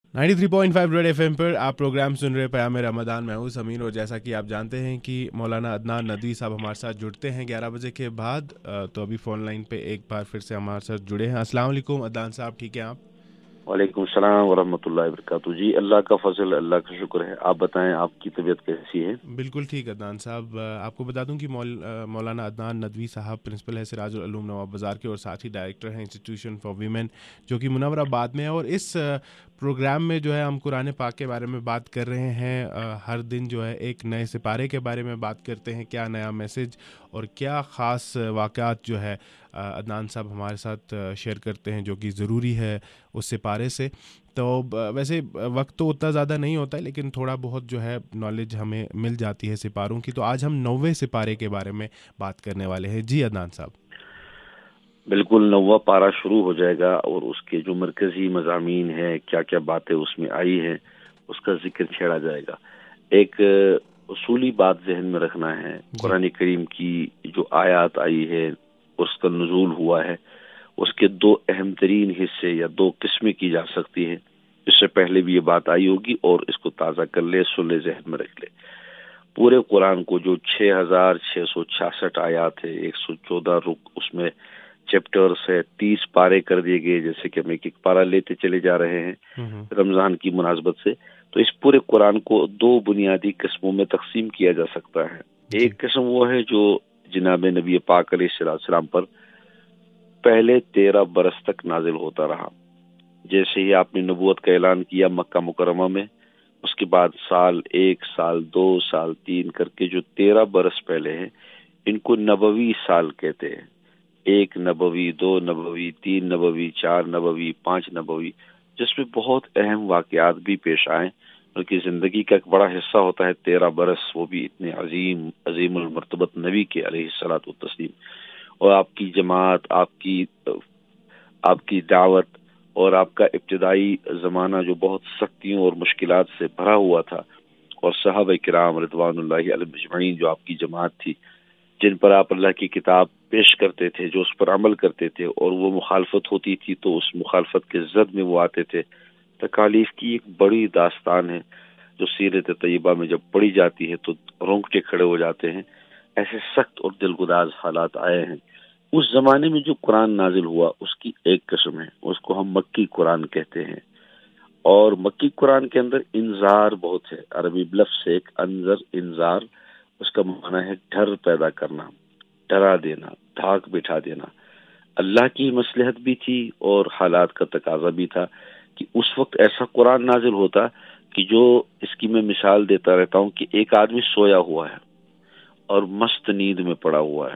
93.5 red FM पर आप programme सुन रहे पयाम रमदान। मैं हूं समीर, और जैसा कि आप जानते हैं कि मौलाना अदनान नदवी साहब हमारे साथ जुड़ते हैं 11 बजे के बाद। तो अभी फ़ोन लाइन पे एक बार फिर से हमारे साथ जुड़े हैं। अस्सलाम वालेकुम अदनान साहब, ठीक हैं आप? वालेकुम सलाम वरहमतुल्लाहि वबरकातुहू। जी, अल्लाह का फजल, अल्लाह का शुक्र है। आप बताएं, आपकी तबीयत कैसी है? बिल्कुल ठीक अदनान साहब। आपको बता दूं कि मौलाना अदनान नदवी साहब प्रिंसिपल है सिराजुल उलूम नवाब बाज़ार के, और साथ ही डायरेक्टर हैं इंस्टीट्यूशन फॉर वीमेन जो कि मुनव्वराबाद में है। और इस प्रोग्राम में जो है हम कुरान पाक के बारे में बात कर रहे हैं। हर दिन जो है एक नए सिपारे के बारे में बात करते हैं, क्या नया मैसेज और क्या ख़ास वाक़यात जो है अदनान साहब हमारे साथ शेयर करते हैं जो कि ज़रूरी है उस सिपारे से। तो वैसे वक्त तो उतना ज़्यादा नहीं होता है, लेकिन थोड़ा बहुत जो है नॉलेज हमें मिल जाती है सिपारों की। तो आज हम 9वें सिपारे के बारे में बात करने वाले हैं। जी अदनान साहब। बिल्कुल, 9वां पारा शुरू हो जाएगा और उसके जो मरकजी मज़ामीन है, क्या क्या बातें उसमें आई हैं, उसका जिक्र छेड़ा जाएगा। एक उसूली बात जहन में रखना है, कुरान करीम की जो आयत आई है, उसका नुज़ूल हुआ है, उसके दो अहम तरीन हिस्से या दो किस्में की जा सकती हैं। इससे पहले भी ये बात आई होगी, और इसको ताज़ा कर ले, सुन ले, जहन में रख ले। पूरे कुरान को जो 6666 आयात है, 114 रुक उसमें चैप्टर्स है, 30 पारे कर दिए गए, जैसे कि हम एक एक पारा लेते चले जा रहे हैं रमजान की मुनासबत से। तो इस पूरे कुरान को दो बुनियादी किस्मों में तकसीम किया जा सकता है। एक किस्म वो है जो जनाब नबी पाक अलैहिस्सलाम पर पहले 13 बरस तक नाजिल होता रहा। जैसे ही आपने नबूवत का ऐलान किया मक्का मुकरमा में, उसके बाद साल 1, साल 2, साल 3 करके जो 13 बरस पहले हैं, इनको नबवी साल कहते हैं। 1 नबवी, 2 नबवी, 3 नबवी, 4 नबवी, 5 नबवी, जिसमें बहुत अहम वाकयात भी पेश आए, बल्कि जिंदगी का एक बड़ा हिस्सा होता है 13 बरस, वो भी इतने अजीमुल मर्तबत नबी के अलैहिस्सलातु तस्लीम। और आपकी जमात, आपकी दावत और आपका इब्तिदाई ज़माना जो बहुत सख्तियों और मुश्किलात से भरा हुआ था, और सहाबा किराम रिदवानुल्लाहि अलैहिम अजमईन जो आपकी जमात थी, जिन पर आप अल्लाह की किताब पेश करते थे, जो उस पर अमल करते थे, और वो मुखालफत होती थी तो उस मुखालफत के जद में वो आते थे। तकालीफ की एक बड़ी दास्तान है जो सीरत तय्यबा में जब पढ़ी जाती है तो रोंगटे खड़े हो जाते हैं। ऐसे सख्त और दिलगुदाज हालात आए हैं। उस जमाने में जो कुरान नाजिल हुआ उसकी एक किस्म है, उसको हम मक्की कुरान कहते हैं। और मक्की कुरान के अंदर इंजार बहुत है। अरबी लफ्ज़ से एक अंजर, इंजार, उसका माना है डर पैदा करना, डरा देना, धाक बिठा देना। अल्लाह की मसलहत भी थी और हालात का तकाजा भी था कि उस वक्त ऐसा कुरान नाजिल होता कि जो, इसकी मैं मिसाल देता रहता हूँ कि एक आदमी सोया हुआ है और मस्त नींद में पड़ा हुआ है,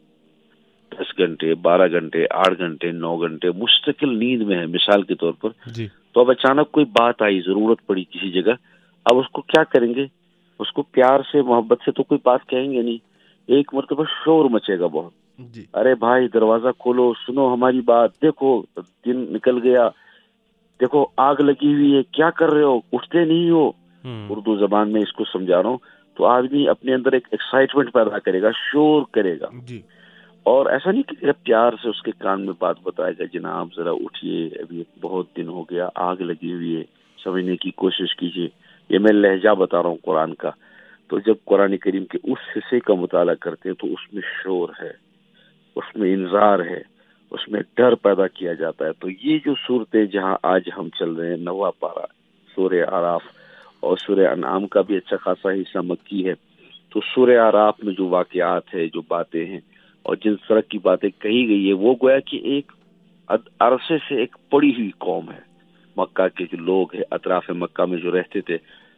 10 घंटे, 12 घंटे, 8 घंटे, 9 घंटे मुस्तकिल नींद में है मिसाल के तौर पर। तो अब अचानक कोई बात आई, जरूरत पड़ी किसी जगह, अब उसको क्या करेंगे? उसको प्यार से, मोहब्बत से तो कोई बात कहेंगे नहीं। एक मरतबा शोर मचेगा बहुत, अरे भाई दरवाजा खोलो, सुनो हमारी बात, देखो दिन निकल गया, देखो आग लगी हुई है, क्या कर रहे हो, उठते नहीं हो। उर्दू जबान में इसको समझा रहा हूँ। तो आदमी अपने अंदर एक एक्साइटमेंट पैदा करेगा, शोर करेगा। और ऐसा नहीं कि प्यार से उसके कान में बात बताएगा, जनाब जरा उठिए, अभी बहुत दिन हो गया, आग लगी हुई है, समझने की कोशिश कीजिए। ये मैं लहजा बता रहा हूँ कुरान का। तो जब कुरान करीम के उस हिस्से का मुताला करते हैं तो उसमें शोर है, उसमें इंजार है, उसमें डर पैदा किया जाता है। तो ये जो सूरतें जहाँ आज हम चल रहे हैं, 9वां पारा, सूरह आराफ, और सूरह अनआम का भी अच्छा खासा हिस्सा मक्की है। तो सूरह आराफ में जो वाकयात है, जो बातें हैं और जिन तरह की बातें कही गई है, वो गोया कि एक अरसे से एक पड़ी हुई कौम है। मक्का के जो लोग हैं, अतराफ मक्का में जो रहते थे,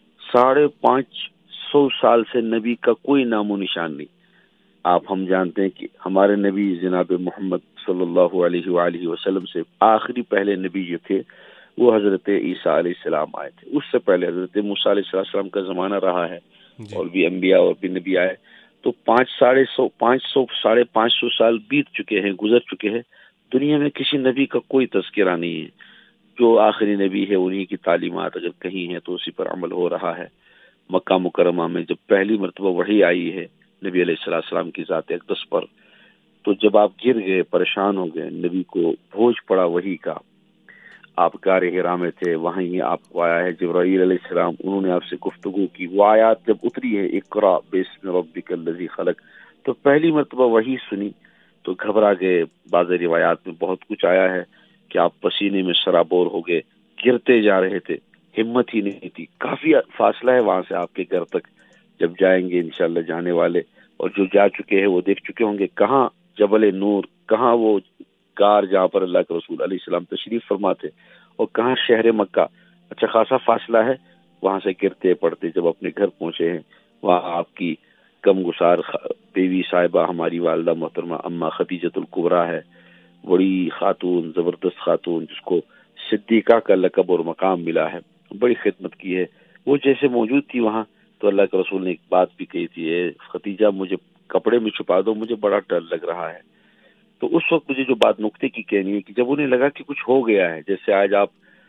550 साल से नबी का कोई नामो निशान नहीं। हम जानते हैं कि हमारे नबी जनाब मोहम्मद सल्लल्लाहु अलैहि वसल्लम से आखिरी पहले नबी जो थे वो हजरत ईसा अलैहिस्सलाम आए थे। उससे पहले हजरत मूसा अलैहिस्सलाम का जमाना रहा है, और भी अंबिया और भी नबी आए। तो 500 साल बीत चुके हैं, गुजर चुके हैं। दुनिया में किसी नबी का कोई तज़किरा नहीं है। जो आखिरी नबी है उन्हीं की तालीमात अगर कहीं है तो उसी पर अमल हो रहा है। मक्का मुकरमा में जब पहली मरतबा वही आई है नबी अलैहिस्सलाम की ज़ात अक़दस पर, तो जब आप गिर गए, परेशान हो गए, नबी को बोझ पड़ा वही का, آپ غار حرا میں تھے، وہاں ہی آپ کو آیا ہے جبرائیل علیہ السلام، انہوں نے آپ سے گفتگو کی، وہ آیات جب اتری ہے اقرا باسم ربک الذی خلق، تو پہلی مرتبہ وہی سنی تو گھبرا گئے۔ بعض روایات میں بہت کچھ آیا ہے کہ آپ پسینے میں سرابور ہو گئے، گرتے جا رہے تھے، ہمت ہی نہیں تھی۔ کافی فاصلہ ہے وہاں سے آپ کے گھر تک، جب جائیں گے انشاءاللہ جانے والے اور جو جا چکے ہیں وہ دیکھ چکے ہوں گے کہاں جبل نور، کہاں وہ غار جہاں پر اللہ کے رسول علیہ السلام تشریف فرما تھے، اور کہاں شہر مکہ۔ اچھا خاصا فاصلہ ہے، وہاں سے گرتے پڑتے جب اپنے گھر پہنچے ہیں، وہاں آپ کی کم گسار بیوی صاحبہ ہماری والدہ محترمہ اما خدیجۃ الکبریٰ ہے، بڑی خاتون، زبردست خاتون، جس کو صدیقہ کا لقب اور مقام ملا ہے، بڑی خدمت کی ہے، وہ جیسے موجود تھی وہاں، تو اللہ کے رسول نے ایک بات بھی کہی تھی، اے خدیجہ مجھے کپڑے میں چھپا دو، مجھے بڑا ڈر لگ رہا ہے۔ تو اس وقت مجھے جو بات نکتے کی کہنی ہے کہ جب انہیں لگا کہ کچھ ہو گیا ہے، جیسے آج آپ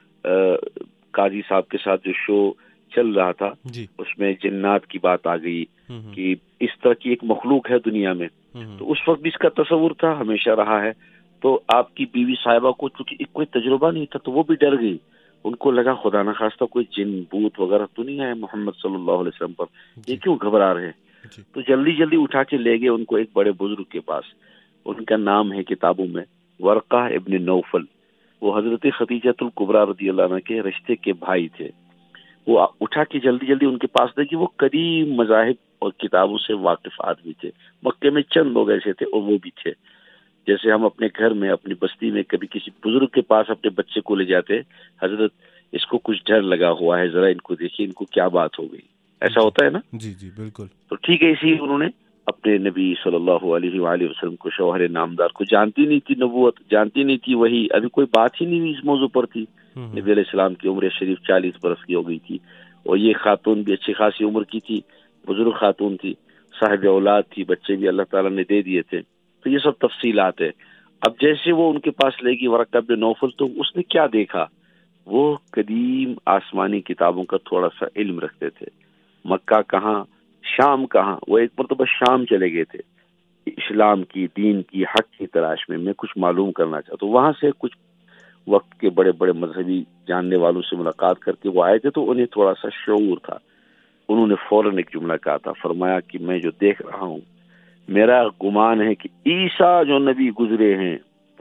قاضی صاحب کے ساتھ جو شو چل رہا تھا جی اس میں جنات کی بات آ گئی کہ اس طرح کی ایک مخلوق ہے دنیا میں، تو اس وقت بھی اس کا تصور تھا، ہمیشہ رہا ہے۔ تو آپ کی بیوی صاحبہ کو چونکہ کوئی تجربہ نہیں تھا تو وہ بھی ڈر گئی، ان کو لگا خدا نہ خواستہ کوئی جن بوت وغیرہ تو نہیں ہے محمد صلی اللہ علیہ وسلم پر، یہ کیوں گھبرا رہے ہیں؟ جی تو جلدی جلدی اٹھا کے لے گئے ان کو ایک بڑے بزرگ کے پاس، ان کا نام ہے کتابوں میں ورقہ ابن نوفل، وہ حضرت خدیجۃ الکبریٰ رضی اللہ عنہ کے رشتے کے بھائی تھے۔ وہ اٹھا کے جلدی جلدی ان کے پاس دے کہ وہ قدیم مذاہب اور کتابوں سے واقف آدمی تھے، مکے میں چند لوگ ایسے تھے اور وہ بھی تھے۔ جیسے ہم اپنے گھر میں اپنی بستی میں کبھی کسی بزرگ کے پاس اپنے بچے کو لے جاتے، حضرت اس کو کچھ ڈر لگا ہوا ہے، ذرا ان کو دیکھیے ان کو کیا بات ہو گئی، ایسا ہوتا ہے نا؟ جی جی بالکل۔ تو ٹھیک ہے، اسی انہوں نے اپنے نبی صلی اللہ علیہ وآلہ وسلم کو، شوہر نامدار کو، جانتی نہیں تھی نبوت، جانتی نہیں تھی وہی، ابھی کوئی بات ہی نہیں ہوئی اس موضوع پر تھی۔ نبی علیہ السلام کی عمر شریف 40 برس کی ہو گئی تھی، اور یہ خاتون بھی اچھی خاصی عمر کی تھی، بزرگ خاتون تھی، صاحب اولاد تھی، بچے بھی اللہ تعالیٰ نے دے دیے تھے۔ تو یہ سب تفصیلات ہے۔ اب جیسے وہ ان کے پاس لے گی ورقہ بن نوفل، تو اس نے کیا دیکھا، وہ قدیم آسمانی کتابوں کا تھوڑا سا علم رکھتے تھے۔ مکہ کہاں، شام کہاں، وہ ایک مرتبہ شام چلے گئے تھے، اسلام کی، دین کی، حق کی تلاش میں کچھ معلوم کرنا چاہتا، تو وہاں سے کچھ وقت کے بڑے بڑے مذہبی جاننے والوں سے ملاقات کر کے وہ آئے تھے، تو انہیں تھوڑا سا شعور تھا۔ انہوں نے فوراً ایک جملہ کہا تھا، فرمایا کہ میں جو دیکھ رہا ہوں، میرا گمان ہے کہ عیسیٰ جو نبی گزرے ہیں،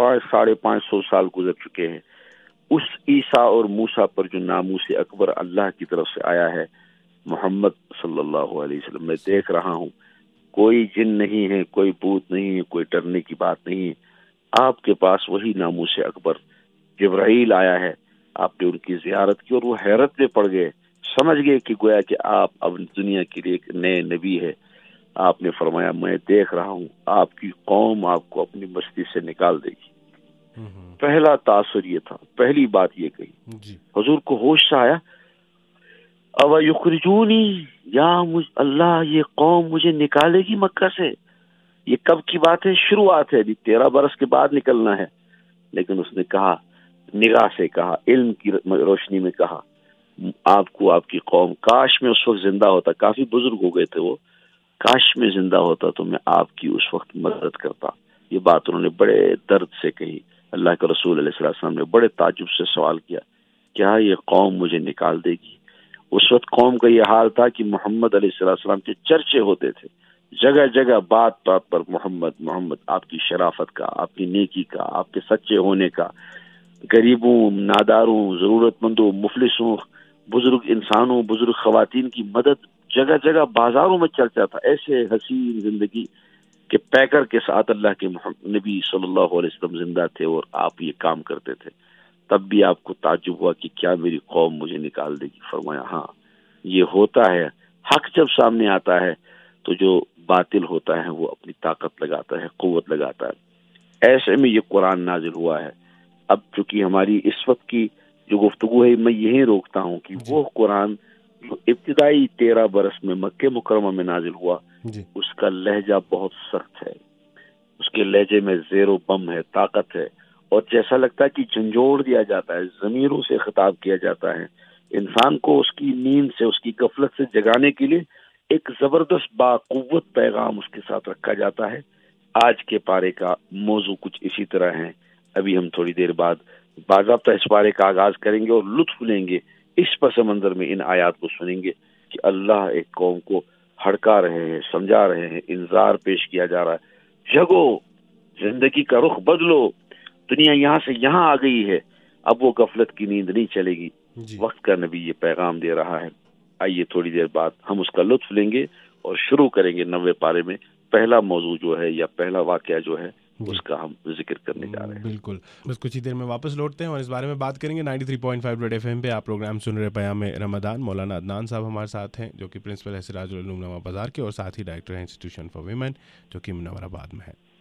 550 سال گزر چکے ہیں، اس عیسیٰ اور موسیٰ پر جو ناموس اکبر اللہ کی طرف سے آیا ہے، محمد صلی اللہ علیہ وسلم، میں دیکھ رہا ہوں کوئی جن نہیں ہے، کوئی بوت نہیں ہے، کوئی ڈرنے کی بات نہیں ہے، آپ کے پاس وہی ناموس اکبر جبرائیل آیا ہے۔ آپ نے ان کی زیارت کی اور وہ حیرت میں پڑ گئے، سمجھ گئے کہ گویا کہ آپ اب دنیا کے لیے ایک نئے نبی ہے۔ آپ نے فرمایا میں دیکھ رہا ہوں آپ کی قوم آپ کو اپنی بستی سے نکال دے گی۔ پہلا تاثر یہ تھا، پہلی بات یہ کہی، حضور کو ہوش سے آیا، او یخرجونی، یا اللہ یہ قوم مجھے نکالے گی مکہ سے؟ یہ کب کی بات ہے؟ شروعات ہے، ابھی 13 برس کے بعد نکلنا ہے۔ لیکن اس نے کہا، نگاہ سے کہا، علم کی روشنی میں کہا، آپ کو آپ کی قوم، کاش میں اس وقت زندہ ہوتا، کافی بزرگ ہو گئے تھے وہ، کاش میں زندہ ہوتا تو میں آپ کی اس وقت مدد کرتا۔ یہ بات انہوں نے بڑے درد سے کہی۔ اللہ کے رسول علیہ السلام نے بڑے تعجب سے سوال کیا، کیا یہ قوم مجھے نکال دے گی؟ اس وقت قوم کا یہ حال تھا کہ محمد علیہ السلام کے چرچے ہوتے تھے، جگہ جگہ بات بات پر محمد محمد، آپ کی شرافت کا، آپ کی نیکی کا، آپ کے سچے ہونے کا، غریبوں، ناداروں، ضرورت مندوں، مفلسوں، بزرگ انسانوں، بزرگ خواتین کی مدد، جگہ جگہ بازاروں میں چلتا تھا۔ ایسے حسین زندگی کے پیکر کے ساتھ اللہ کے نبی صلی اللہ علیہ وسلم زندہ تھے اور آپ یہ کام کرتے تھے۔ تب بھی آپ کو تعجب ہوا کہ کیا میری قوم مجھے نکال دے گی؟ فرمایا ہاں یہ ہوتا ہے، حق جب سامنے آتا ہے تو جو باطل ہوتا ہے وہ اپنی طاقت لگاتا ہے، قوت لگاتا ہے۔ ایسے میں یہ قرآن نازل ہوا ہے۔ اب چونکہ ہماری اس وقت کی جو گفتگو ہے میں یہیں روکتا ہوں کہ وہ قرآن جو ابتدائی 13 برس میں مکہ مکرمہ میں نازل ہوا، اس کا لہجہ بہت سخت ہے، اس کے لہجے میں زیر و بم ہے، طاقت ہے، اور جیسا لگتا ہے کہ جھنجھوڑ دیا جاتا ہے، ضمیروں سے خطاب کیا جاتا ہے، انسان کو اس کی نیند سے، اس کی غفلت سے جگانے کے لیے ایک زبردست باقوت پیغام اس کے ساتھ رکھا جاتا ہے۔ آج کے پارے کا موضوع کچھ اسی طرح ہے۔ ابھی ہم تھوڑی دیر بعد باضابطہ اس پارے کا آغاز کریں گے اور لطف لیں گے اس پس منظر میں ان آیات کو سنیں گے کہ اللہ ایک قوم کو ہڑکا رہے ہیں، سمجھا رہے ہیں، انذار پیش کیا جا رہا ہے، جگو، زندگی کا رخ بدلو، دنیا یہاں سے یہاں آ گئی ہے، اب وہ غفلت کی نیند نہیں چلے گی، جی وقت کا نبی یہ پیغام دے رہا ہے۔ آئیے تھوڑی دیر بعد ہم اس کا لطف لیں گے اور شروع کریں گے 90 پارے میں پہلا موضوع جو ہے یا پہلا واقعہ جو ہے جی اس کا ہم ذکر کرنے جا رہے ہیں۔ بالکل، بس کچھ ہی دیر میں واپس لوٹتے ہیں اور اس بارے میں بات کریں گے۔ 93.5 ریڈ ایف ایم پہ آپ پروگرام سن رہے پیام رمضان۔ مولانا عدنان صاحب ہمارے ساتھ ہیں جو کہ پرنسپل ہے سراج العلوم نواب بازار کے اور ساتھ ہی ڈائریکٹر ہیں انسٹیٹیوشن فار ویمن جو کہ منور آباد میں ہے۔